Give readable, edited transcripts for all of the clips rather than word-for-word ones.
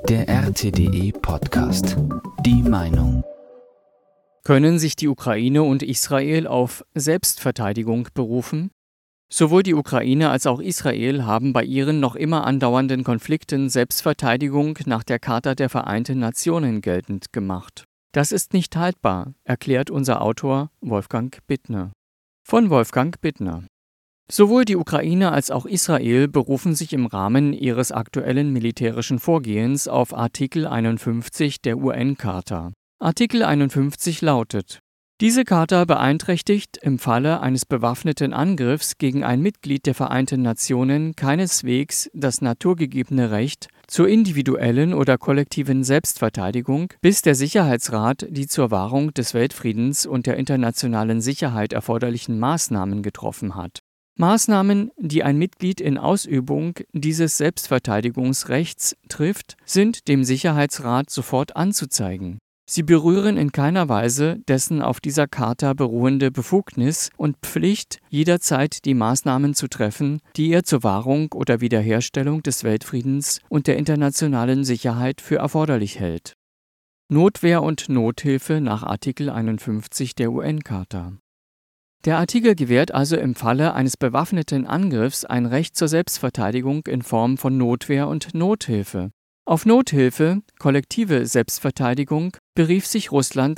Der RTDE-Podcast. Die Meinung. Können sich die Ukraine und Israel auf Selbstverteidigung berufen? Sowohl die Ukraine als auch Israel haben bei ihren noch immer andauernden Konflikten Selbstverteidigung nach der Charta der Vereinten Nationen geltend gemacht. Das ist nicht haltbar, erklärt unser Autor Wolfgang Bittner. Von Wolfgang Bittner. Sowohl die Ukraine als auch Israel berufen sich im Rahmen ihres aktuellen militärischen Vorgehens auf Artikel 51 der UN-Charta. Artikel 51 lautet: Diese Charta beeinträchtigt im Falle eines bewaffneten Angriffs gegen ein Mitglied der Vereinten Nationen keineswegs das naturgegebene Recht zur individuellen oder kollektiven Selbstverteidigung, bis der Sicherheitsrat die zur Wahrung des Weltfriedens und der internationalen Sicherheit erforderlichen Maßnahmen getroffen hat. Maßnahmen, die ein Mitglied in Ausübung dieses Selbstverteidigungsrechts trifft, sind dem Sicherheitsrat sofort anzuzeigen. Sie berühren in keiner Weise dessen auf dieser Charta beruhende Befugnis und Pflicht, jederzeit die Maßnahmen zu treffen, die er zur Wahrung oder Wiederherstellung des Weltfriedens und der internationalen Sicherheit für erforderlich hält. Notwehr und Nothilfe nach Artikel 51 der UN-Charta. Der Artikel gewährt also im Falle eines bewaffneten Angriffs ein Recht zur Selbstverteidigung in Form von Notwehr und Nothilfe. Auf Nothilfe, kollektive Selbstverteidigung, berief sich Russland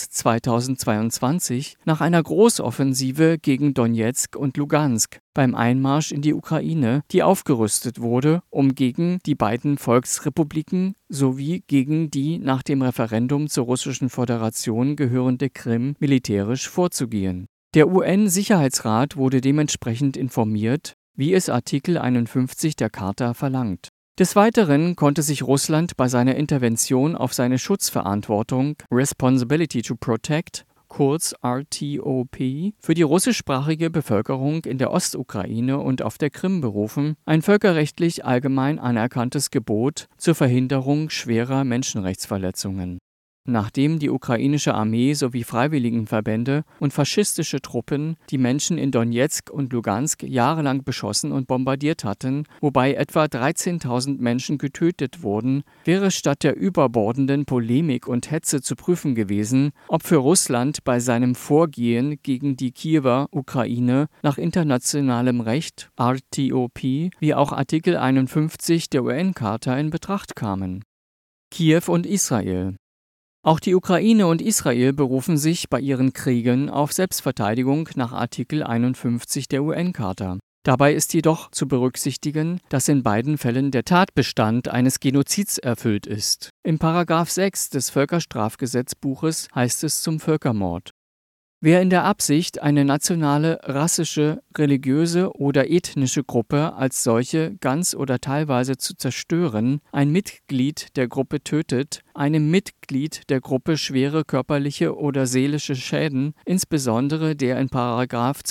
2022 nach einer Großoffensive gegen Donezk und Lugansk beim Einmarsch in die Ukraine, die aufgerüstet wurde, um gegen die beiden Volksrepubliken sowie gegen die nach dem Referendum zur Russischen Föderation gehörende Krim militärisch vorzugehen. Der UN-Sicherheitsrat wurde dementsprechend informiert, wie es Artikel 51 der Charta verlangt. Des Weiteren konnte sich Russland bei seiner Intervention auf seine Schutzverantwortung Responsibility to Protect, kurz RTOP, für die russischsprachige Bevölkerung in der Ostukraine und auf der Krim berufen, ein völkerrechtlich allgemein anerkanntes Gebot zur Verhinderung schwerer Menschenrechtsverletzungen. Nachdem die ukrainische Armee sowie Freiwilligenverbände und faschistische Truppen die Menschen in Donezk und Lugansk jahrelang beschossen und bombardiert hatten, wobei etwa 13.000 Menschen getötet wurden, wäre statt der überbordenden Polemik und Hetze zu prüfen gewesen, ob für Russland bei seinem Vorgehen gegen die Kiewer Ukraine nach internationalem Recht RTOP wie auch Artikel 51 der UN-Charta in Betracht kamen. Kiew und Israel. Auch die Ukraine und Israel berufen sich bei ihren Kriegen auf Selbstverteidigung nach Artikel 51 der UN-Charta. Dabei ist jedoch zu berücksichtigen, dass in beiden Fällen der Tatbestand eines Genozids erfüllt ist. Im § 6 des Völkerstrafgesetzbuches heißt es zum Völkermord: Wer in der Absicht, eine nationale, rassische, religiöse oder ethnische Gruppe als solche ganz oder teilweise zu zerstören, ein Mitglied der Gruppe tötet, einem Mitglied der Gruppe schwere körperliche oder seelische Schäden, insbesondere der in §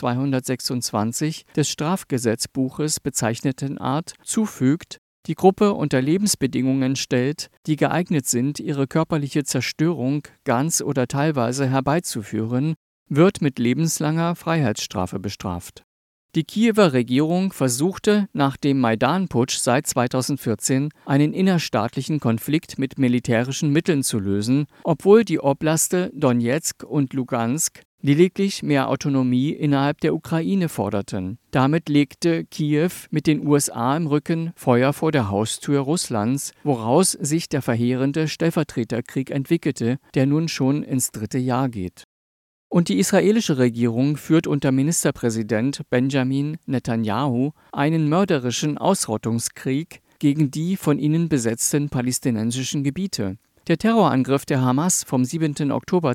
226 des Strafgesetzbuches bezeichneten Art, zufügt, die Gruppe unter Lebensbedingungen stellt, die geeignet sind, ihre körperliche Zerstörung ganz oder teilweise herbeizuführen, wird mit lebenslanger Freiheitsstrafe bestraft. Die Kiewer Regierung versuchte nach dem Maidan-Putsch seit 2014 einen innerstaatlichen Konflikt mit militärischen Mitteln zu lösen, obwohl die Oblaste Donezk und Lugansk lediglich mehr Autonomie innerhalb der Ukraine forderten. Damit legte Kiew mit den USA im Rücken Feuer vor der Haustür Russlands, woraus sich der verheerende Stellvertreterkrieg entwickelte, der nun schon ins 3. Jahr geht. Und die israelische Regierung führt unter Ministerpräsident Benjamin Netanyahu einen mörderischen Ausrottungskrieg gegen die von ihnen besetzten palästinensischen Gebiete. Der Terrorangriff der Hamas vom 7. Oktober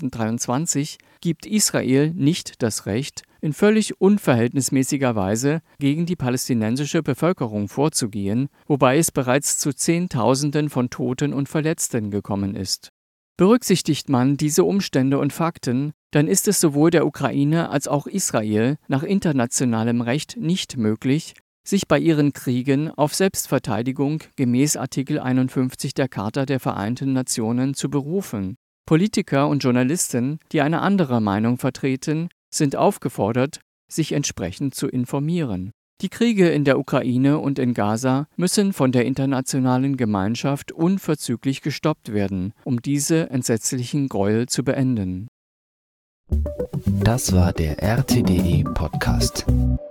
2023 gibt Israel nicht das Recht, in völlig unverhältnismäßiger Weise gegen die palästinensische Bevölkerung vorzugehen, wobei es bereits zu Zehntausenden von Toten und Verletzten gekommen ist. Berücksichtigt man diese Umstände und Fakten, dann ist es sowohl der Ukraine als auch Israel nach internationalem Recht nicht möglich, sich bei ihren Kriegen auf Selbstverteidigung gemäß Artikel 51 der Charta der Vereinten Nationen zu berufen. Politiker und Journalisten, die eine andere Meinung vertreten, sind aufgefordert, sich entsprechend zu informieren. Die Kriege in der Ukraine und in Gaza müssen von der internationalen Gemeinschaft unverzüglich gestoppt werden, um diese entsetzlichen Gräuel zu beenden. Das war der RTDE Podcast.